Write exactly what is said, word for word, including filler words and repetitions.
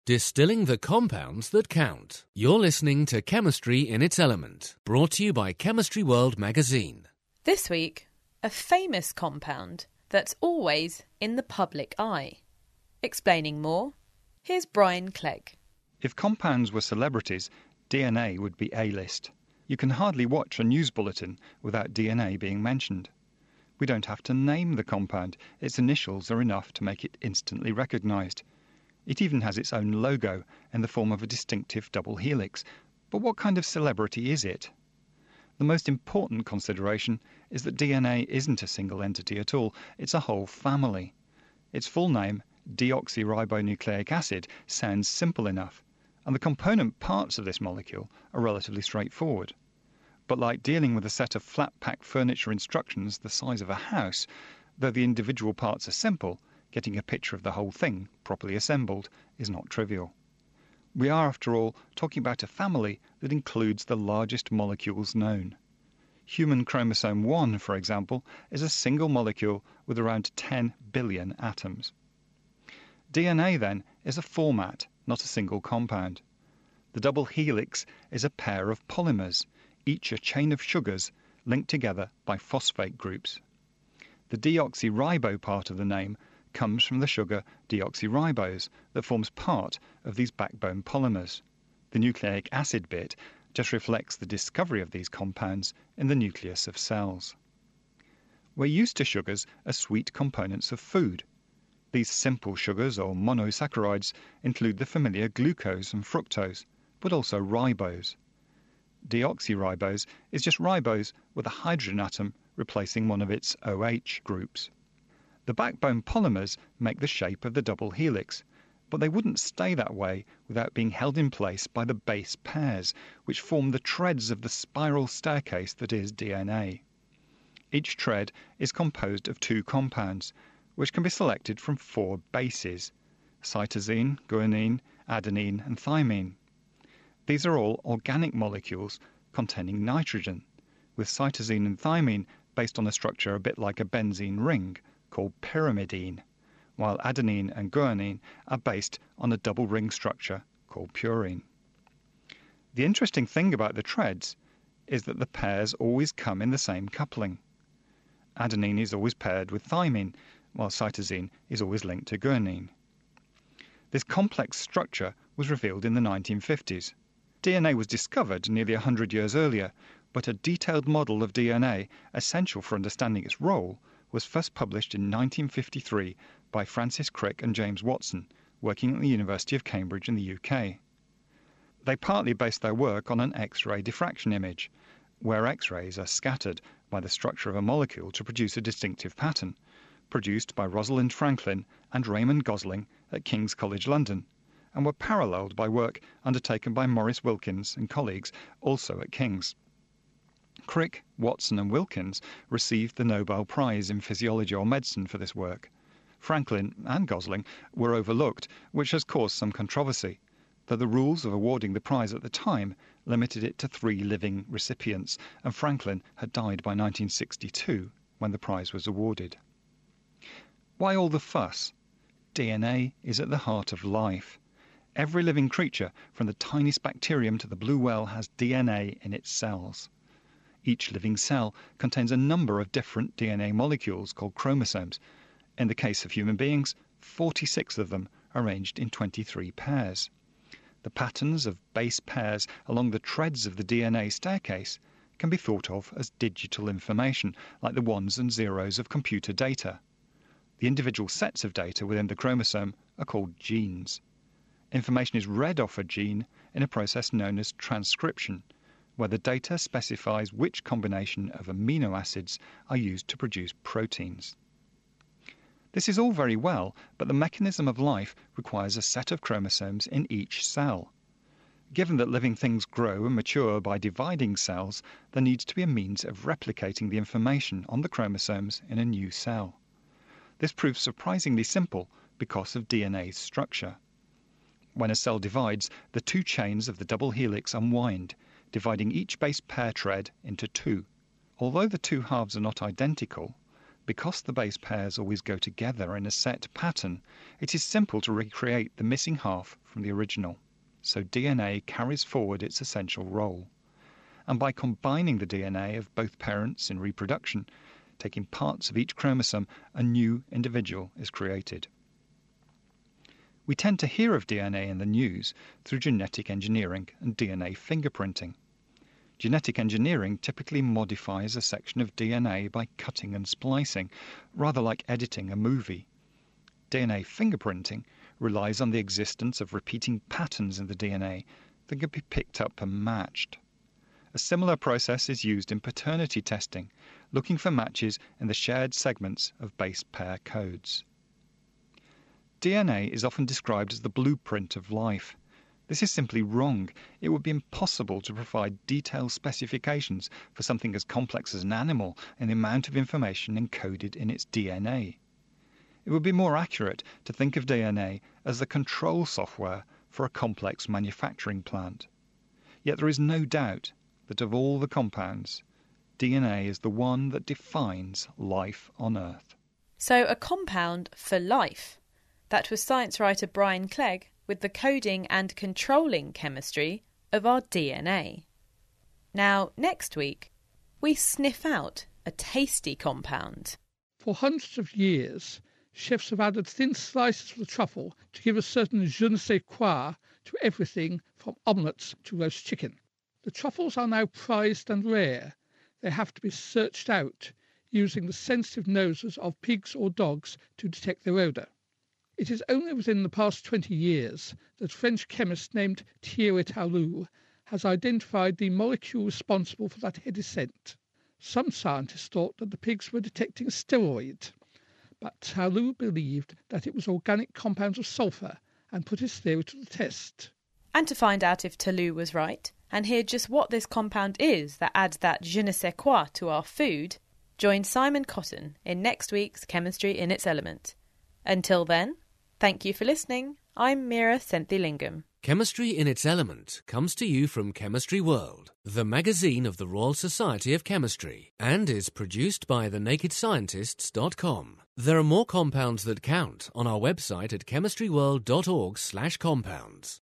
Distilling the compounds that count. You're listening to Chemistry in its Element, brought to you by Chemistry World magazine. This week, a famous compound that's always in the public eye. Explaining more, here's Brian Clegg. If compounds were celebrities, D N A would be A-list. You can hardly watch a news bulletin without D N A being mentioned. We don't have to name the compound. Its initials are enough to make it instantly recognised. It even has its own logo in the form of a distinctive double helix. But what kind of celebrity is it? The most important consideration is that D N A isn't a single entity at all. It's a whole family. Its full name, deoxyribonucleic acid, sounds simple enough, and the component parts of this molecule are relatively straightforward. But like dealing with a set of flat-pack furniture instructions the size of a house, though the individual parts are simple, getting a picture of the whole thing, properly assembled, is not trivial. We are, after all, talking about a family that includes the largest molecules known. Human chromosome one, for example, is a single molecule with around ten billion atoms. D N A, then, is a format, not a single compound. The double helix is a pair of polymers, each a chain of sugars linked together by phosphate groups. The deoxyribo part of the name comes from the sugar deoxyribose that forms part of these backbone polymers. The nucleic acid bit just reflects the discovery of these compounds in the nucleus of cells. We're used to sugars as sweet components of food. These simple sugars, or monosaccharides, include the familiar glucose and fructose, but also ribose. Deoxyribose is just ribose with a hydrogen atom replacing one of its OH groups. The backbone polymers make the shape of the double helix, but they wouldn't stay that way without being held in place by the base pairs, which form the treads of the spiral staircase that is D N A. Each tread is composed of two compounds, which can be selected from four bases: cytosine, guanine, adenine, and thymine. These are all organic molecules containing nitrogen, with cytosine and thymine based on a structure a bit like a benzene ring, called pyrimidine, while adenine and guanine are based on a double ring structure called purine. The interesting thing about the treads is that the pairs always come in the same coupling. Adenine is always paired with thymine, while cytosine is always linked to guanine. This complex structure was revealed in the nineteen fifties. D N A was discovered nearly one hundred years earlier, but a detailed model of D N A, essential for understanding its role, was first published in nineteen fifty-three by Francis Crick and James Watson, working at the University of Cambridge in the U K. They partly based their work on an X-ray diffraction image, where X-rays are scattered by the structure of a molecule to produce a distinctive pattern, produced by Rosalind Franklin and Raymond Gosling at King's College London, and were paralleled by work undertaken by Maurice Wilkins and colleagues, also at King's. Crick, Watson and Wilkins received the Nobel Prize in Physiology or Medicine for this work. Franklin and Gosling were overlooked, which has caused some controversy, though the rules of awarding the prize at the time limited it to three living recipients, and Franklin had died by nineteen sixty-two when the prize was awarded. Why all the fuss? D N A is at the heart of life. Every living creature, from the tiniest bacterium to the blue whale, has D N A in its cells. Each living cell contains a number of different D N A molecules called chromosomes. In the case of human beings, forty-six of them arranged in twenty-three pairs. The patterns of base pairs along the treads of the D N A staircase can be thought of as digital information, like the ones and zeros of computer data. The individual sets of data within the chromosome are called genes. Information is read off a gene in a process known as transcription, where the data specifies which combination of amino acids are used to produce proteins. This is all very well, but the mechanism of life requires a set of chromosomes in each cell. Given that living things grow and mature by dividing cells, there needs to be a means of replicating the information on the chromosomes in a new cell. This proves surprisingly simple because of D N A's structure. When a cell divides, the two chains of the double helix unwind, dividing each base pair tread into two. Although the two halves are not identical, Because the base pairs always go together in a set pattern, it is simple to recreate the missing half from the original. So D N A carries forward its essential role. And by combining the D N A of both parents in reproduction, taking parts of each chromosome, a new individual is created. We tend to hear of D N A in the news through genetic engineering and D N A fingerprinting. Genetic engineering typically modifies a section of D N A by cutting and splicing, rather like editing a movie. D N A fingerprinting relies on the existence of repeating patterns in the D N A that can be picked up and matched. A similar process is used in paternity testing, looking for matches in the shared segments of base pair codes. D N A is often described as the blueprint of life. This is simply wrong. It would be impossible to provide detailed specifications for something as complex as an animal and the amount of information encoded in its D N A. It would be more accurate to think of D N A as the control software for a complex manufacturing plant. Yet there is no doubt that of all the compounds, D N A is the one that defines life on Earth. So a compound for life. That was science writer Brian Clegg with the coding and controlling chemistry of our D N A. Now, next week, we sniff out a tasty compound. For hundreds of years, chefs have added thin slices of the truffle to give a certain je ne sais quoi to everything from omelettes to roast chicken. The truffles are now prized and rare. They have to be searched out using the sensitive noses of pigs or dogs to detect their odour. It is only within the past twenty years that French chemist named Thierry Talou has identified the molecule responsible for that heady scent. Some scientists thought that the pigs were detecting a steroid, but Talou believed that it was organic compounds of sulphur and put his theory to the test. And to find out if Talou was right and hear just what this compound is that adds that je ne sais quoi to our food, join Simon Cotton in next week's Chemistry in its Element. Until then, thank you for listening. I'm Mira Senthilingam. Chemistry in its Element comes to you from Chemistry World, the magazine of the Royal Society of Chemistry, and is produced by the naked scientists dot com. There are more compounds that count on our website at chemistry world dot org slash compounds.